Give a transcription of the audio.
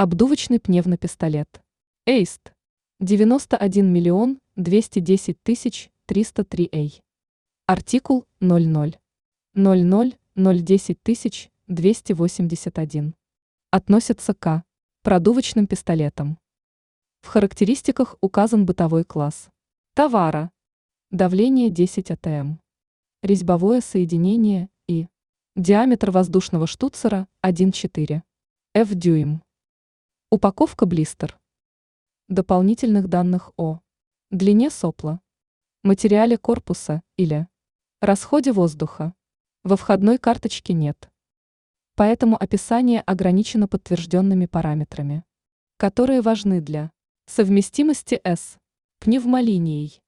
Обдувочный пневмопистолет. Эйст. 91 миллион 210 тысяч 303 эй. Артикул 00. 00 010 тысяч 281. Относится к продувочным пистолетам. В характеристиках указан бытовой класс товара. Давление 10 атм. Резьбовое соединение и диаметр воздушного штуцера 1,4 f дюйм. Упаковка блистер. Дополнительных данных о длине сопла, материале корпуса или расходе воздуха во входной карточке нет. Поэтому описание ограничено подтвержденными параметрами, которые важны для совместимости с пневмолинией.